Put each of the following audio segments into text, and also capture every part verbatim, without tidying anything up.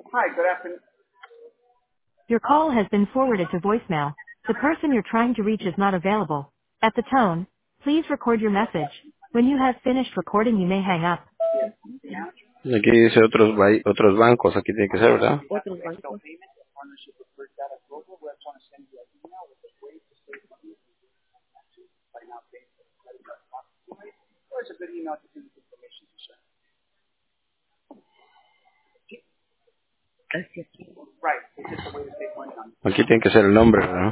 Hi, good afternoon. Your call has been forwarded to voicemail. The person you're trying to reach is not available. At the tone, please record your message. When you have finished recording, you may hang up. Aquí dice otros ba- otros bancos, aquí tiene que ser, ¿verdad? Otros bancos. Where's a good email to send this information to, sir? Así aquí. Right. It's just a way to save money on it. Aquí tiene que ser el nombre, ¿verdad?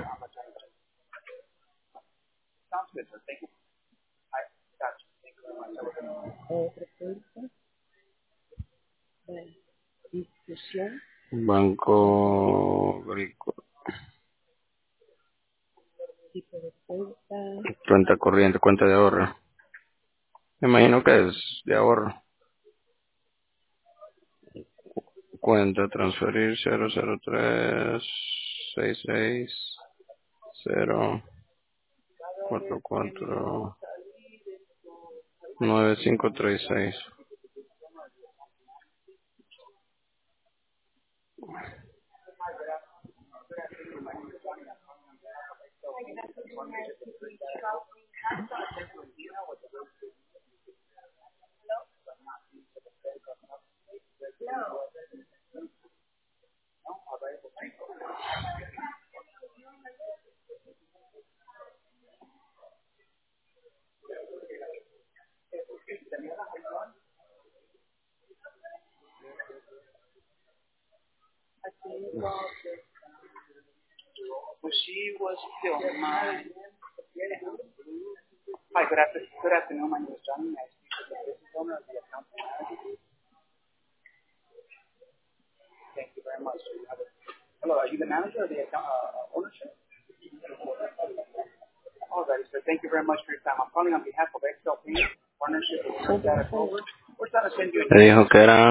Sounds good, sir. Thank you. I got you. Thank you very much. I will- Otra cuenta de discusión, Banco Agrícola, tipo de cuenta, cuenta corriente, cuenta de ahorro. Me imagino que es de ahorro. Cuenta transferir cero cero tres seis seis cero cuatro cuatro nueve cinco tres seis. Well, she was still mine. Hi, good afternoon. Good afternoon. My name is Johnny. I speak with the business owner of the account manager. Thank you very much. So you have a, hello, are you the manager of the account uh, ownership? All right, sir. Thank you very much for your time. I'm calling on behalf of Excel Payment Partnership with First Data Global. We're trying to send you an Me dijo que era